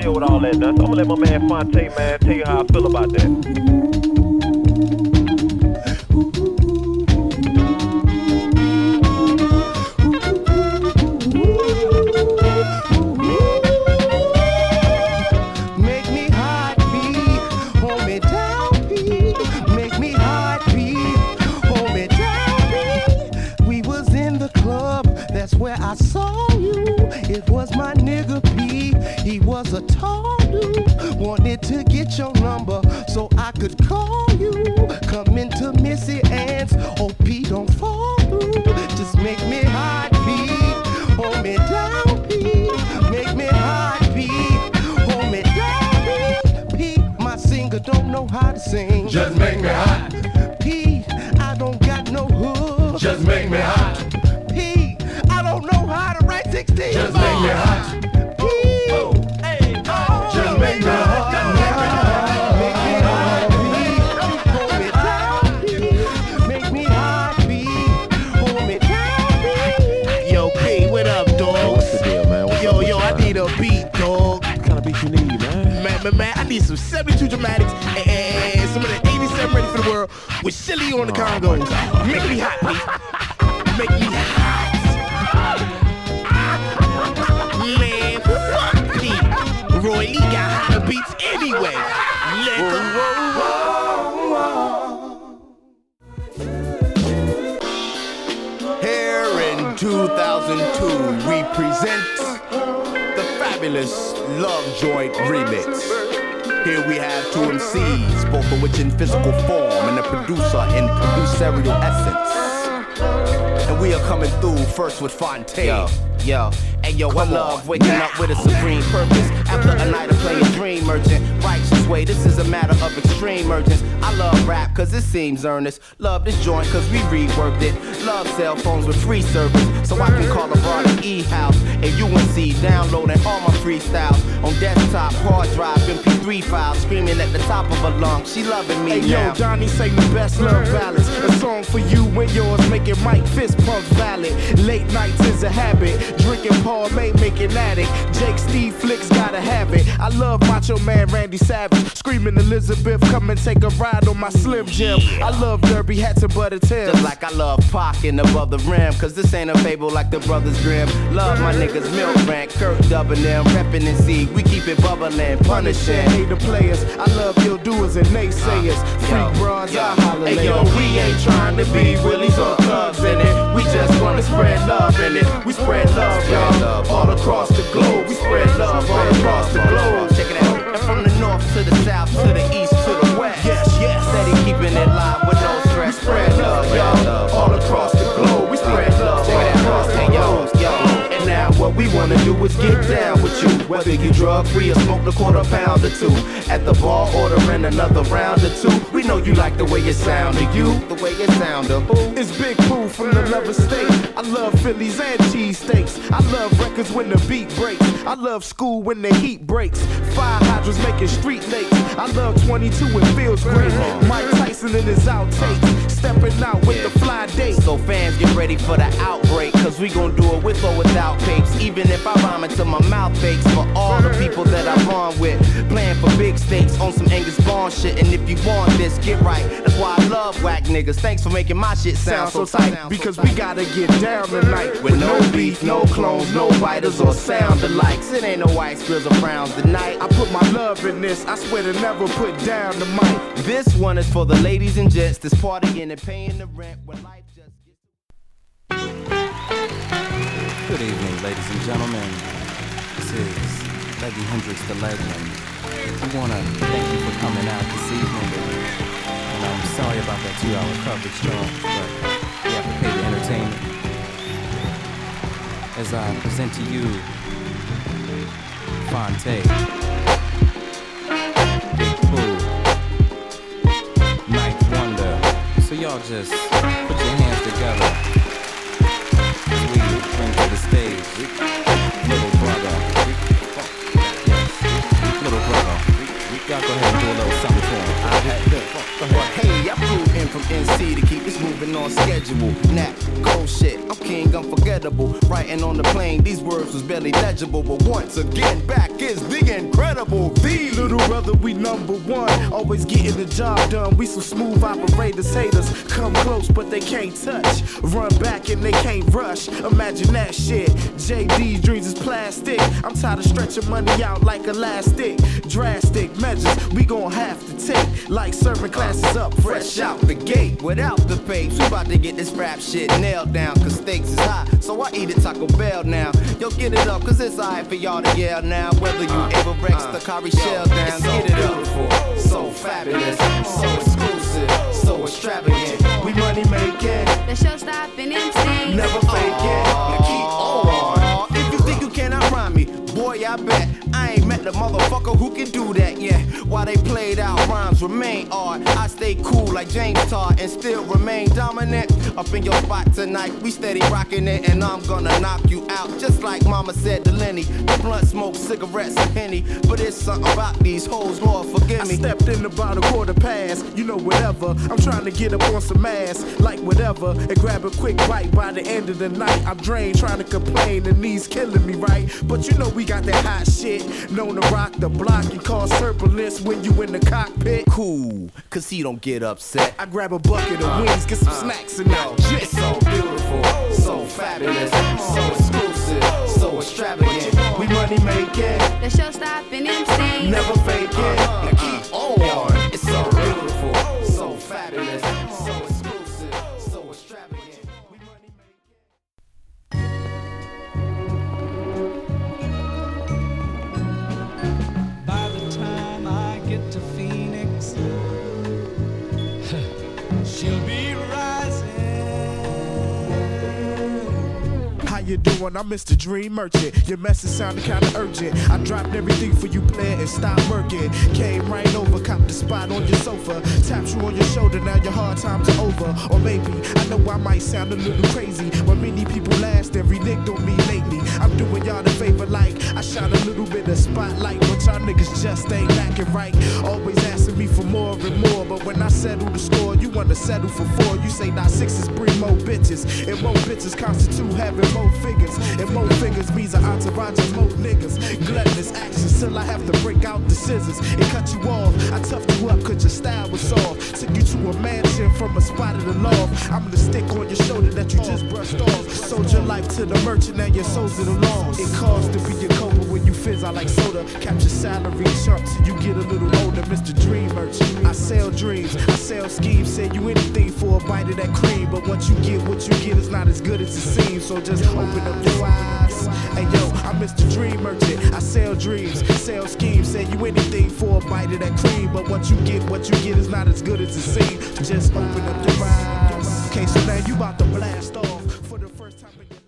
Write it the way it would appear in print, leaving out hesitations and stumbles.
deal with all that. Now, so I'm gonna let my man Fonte, man, tell you how I feel about that. A tall dude wanted to get your number so I could call you. Come into Missy Ann's, oh P, don't fall through. Just make me hot, P, hold me down, P. Make me hot, P, hold me down, P. P, my singer don't know how to sing. Just make me hot. P, I don't got no hook. Just make me hot. P, I don't know how to write 16. Just make me hot. Man, I need some 72 dramatics and some of the 87 ready for the world with Silly on the Congos. Make me hot, please. Make me hot. Man, fuck Pete. Roy Lee got hotter beats anyway. Let go. Here in 2002, we present the fabulous Love Joint Remix. Here we have two MCs, both of which in physical form, and a producer in producerial essence. And we are coming through first with Fonte. Yo, and yo, I love waking up with a supreme purpose. After a night of playing Dream Merchant, righteous way, this is a matter of extreme urgence. I love rap cause it seems earnest. Love this joint cause we reworked it. Love cell phones with free service, so I can call a broad e-house. And UNC downloading all my freestyles on desktop, hard drive, MP3 files, screaming at the top of her lungs. She loving me now. Yo, Johnny sang the best love ballads. A song for you and yours, making Mike fist pumps valid. Late nights is a habit. Drinking Paul May, making addict. Jake Steve Flicks gotta have it. I love Macho Man Randy Savage, screaming Elizabeth, come and take a ride on my Slim Jim. I love derby hats and butter Tims, just like I love Pac and above the rim. Cause this ain't a fable like the Brothers Grimm. Love my niggas Milk Rank, Kirk dubbing them, reppin' and see. We keep it bubbling, punishing. Hate the players, I love ill doers and naysayers. Freak bras, I holler. Hey yo, we ain't trying to be willies or thugs in it. We just wanna spread love in it. We spread love, y'all, all across the globe. We spread love all across the globe. Check it out. And from the north to the south, to the east, to the west. Yes. Steady keeping it live with no stress. We spread love, y'all, all across the globe. We spread love all across the globe. And now what we wanna do is get down with you. Whether you drug free or smoke the quarter pound or two. At the bar, ordering another round or two. We know you like the way it sound to you. The way it sound to who? It's Big Pooh from the Leather State. I love Phillies and cheesesteaks. I love records when the beat breaks. I love school when the heat breaks. Fire hydrants making street lakes. I love 22, it feels great. Mike Tyson and his outtakes. Stepping out with the fly date. So fans get ready for the outbreak. Cause we gon' do it with or without papes. Even if I rhyme until my mouth aches. For all the people that I run with. Playing for big stakes on some Angus Bond shit. And if you want this, get right. That's why I love whack niggas. Thanks for making my shit sound so tight. Because we gotta get down tonight. With no beef, no clones, no biters or sound alikes. It ain't no whites, grills or browns tonight. I put my love in this. I swear to never put down the mic. This one is for the ladies and gents that's partying and paying the rent when life just gets... Good evening, ladies and gentlemen. This is Leggy Hendrix the Legend. I want to thank you for coming out this evening. And I'm sorry about that 2-hour coverage, John, but we have to pay the entertainment. As I present to you Fonte, Big Pooh, Ninth Wonder. So y'all just put your hands together as we bring to the stage Little Brother. Yes, Little Brother. Y'all go ahead and do a little something for him. Hey, I flew in from NC to keep this moving on schedule. Nap, cold shit, I'm king, unforgettable. Writing on the plane, these words was barely legible. But once again, back is the incredible. Double V. Little brother, we number one. Always getting the job done. We some smooth operators. Haters come close, but they can't touch. Run back and they can't rush. Imagine that shit. JD's dreams is plastic. I'm tired of stretching money out like elastic. Drastic measures we gon' have to take. Like serving classes up fresh out the gate. Without the papes, we about to get this rap shit nailed down. Cause stakes is high, so I eat at Taco Bell now. Yo, get it up, cause it's alright for y'all to yell now. Whether you Ava Rex, the Kari Shell down. So Get it up. beautiful, so fabulous, so exclusive, so extravagant. We money making, The show stopping MC. never faking. Now keep on. If you think you cannot rhyme me, boy, I bet I ain't met the motherfucker who can do that yet. While they played out rhymes remain art, I stay cool like James Todd and still remain dominant. Up in your spot tonight, we steady rocking it, and I'm gonna knock you out just like Mama said to Lenny. The blunt smoke, cigarettes, and Henny, but it's something about these hoes, Lord forgive I me. stepped in about a quarter past, you know whatever. I'm trying to get up on some ass, like whatever, and grab a quick bite by the end of the night. I'm drained, trying to complain, and knees killing me, right? But you know we got that hot shit, known to rock the block and cause turbulence when you in the cockpit. Cool, cause he don't get upset. I grab a bucket of wings, get some snacks and out. It's so beautiful, so fabulous, so exclusive, so extravagant. We money making, The show stopping MC. never faking. Now keep on. It's so beautiful, so fabulous, so exclusive, so extravagant. By the time I get to Phoenix, she'll be rising. How you doing? I'm Mr. Dream Merchant. Your message sounded kinda urgent. I dropped everything for you, player, and stopped working. Came right over, copped the spot on your sofa. Tapped you on your shoulder, now your hard times are over. Or maybe, I know I might sound a little crazy, but many people last every nick on me lately. I'm doing y'all the favor like I shot a little bit of spotlight, but y'all niggas just ain't acting right. Always asking me for more and more, but when I settle the score, you wanna settle for 4. You say now 6 bring more bitches, and more bitches constitute having more figures, and more figures means an entourage of more niggas. Gluttonous actions till I have to break out the scissors and cut you off. I toughed you up cause your style was soft. Took you to a mansion from a spot in the loft. I'm the stick on your shoulder that you just brushed off. Sold your life to the merchant, now your soul's at a loss. It costs to be your copa when you fizz out like soda. Capture salary chump till you get a little older, Mr. Dream Merchant. I sell dreams, I sell schemes, say you anything for a bite of that cream. But once you get what you get, it's not as good as it seems. So just open up your eyes. Hey yo, I'm Mr. Dream Merchant. I sell dreams, sell schemes, say you anything for a bite of that cream. But once you get what you get, it's not as good as it seems. Just open up your eyes. Okay, so now you about to blast off for the first time in your life.